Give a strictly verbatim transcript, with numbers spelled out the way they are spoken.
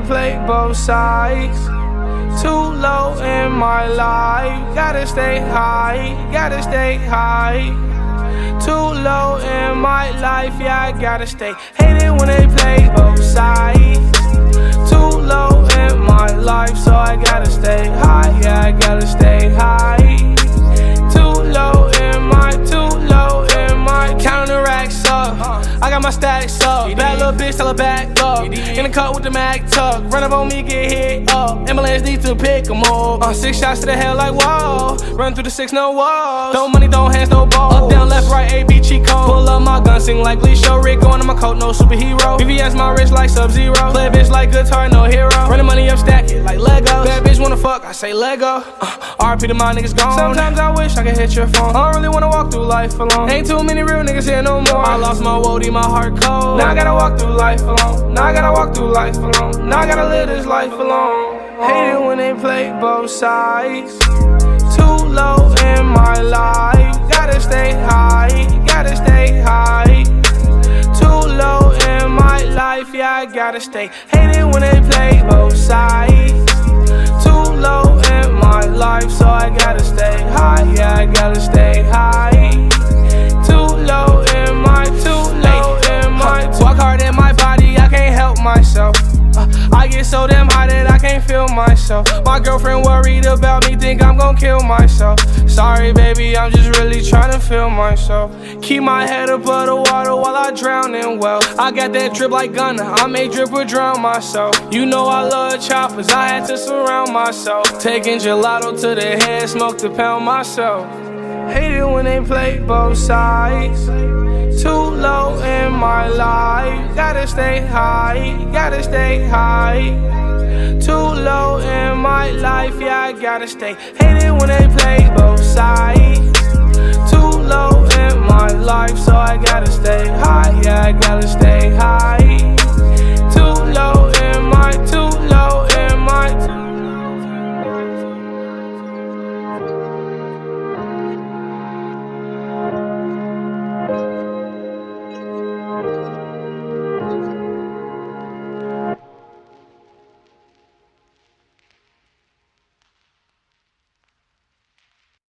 play both sides. Too low in my life, gotta stay high, gotta stay high. Too low in my life, yeah, I gotta stay. Hate it when they play both sides. Too low in my life, so I gotta stay high, yeah, I gotta stay high. Too low in my, too low in my. Counting the racks up, I got my stacks up. Bad little bitch, tell her back up. In the cut with the Mac tuck, run up on me, get hit up. Ambulance need to pick 'em up. Uh, six shots to the head like whoa. Run through the six, no walls. No money, don't hands, no balls. Up, down, left, right, A, B, cheat code. Pull up my gun, sing like Lee Show. Rick going on my coat, no superhero. V V S my wrist like Sub-Zero. Play a bitch like guitar, no hero. Run the money up, stack it like Lego. Bad bitch wanna fuck, I say Lego. Uh, R P to my niggas gone. Sometimes I wish I could hit your phone. I don't really wanna walk through life alone. Ain't too many real niggas here no more. I lost my woody, my heart cold. Now I gotta walk through life alone. Now I gotta walk through life alone. Now I gotta live this life alone. Hate it when they play both sides. Too low in my life, gotta stay high, gotta stay high. Too low in my life, yeah, I gotta stay. Hate it when they play both sides. Too low in my life, so I gotta stay high, yeah, I gotta stay high. Too low in my, too low in my. Walk hard in my body, I can't help myself. Uh, I get so damn high that I can't feel myself. My girlfriend worried about me, think I'm gon' kill myself. Sorry baby, I'm just really tryna feel myself. Keep my head above the water while I drown in well. I got that drip like Gunna, I may drip or drown myself. You know I love choppers, I had to surround myself. Taking gelato to the head, smoke to pound myself. Hate it when they play both sides. Too low in my life, gotta stay high, gotta stay high. Too low in my life, yeah, I gotta stay. Hate it when they play both sides. Too low in my life, so I gotta stay high, yeah, I gotta stay